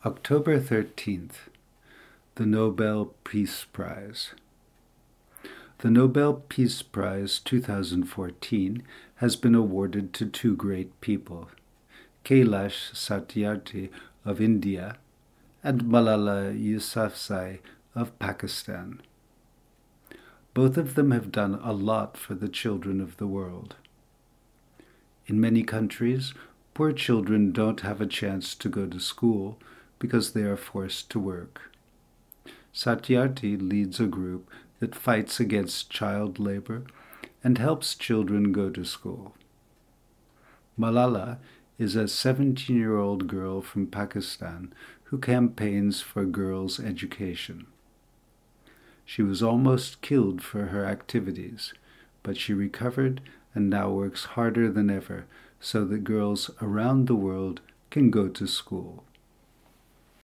October 13th, the Nobel Peace Prize. The Nobel Peace Prize 2014 has been awarded to two great people, Kailash Satyarthi of India and Malala Yousafzai of Pakistan. Both of them have done a lot for the children of the world. In many countries, poor children don't have a chance to go to school because they are forced to work. Satyarthi leads a group that fights against child labor and helps children go to school. Malala is a 17-year-old girl from Pakistan who campaigns for girls' education. She was almost killed for her activities, but she recovered and now works harder than ever so that girls around the world can go to school.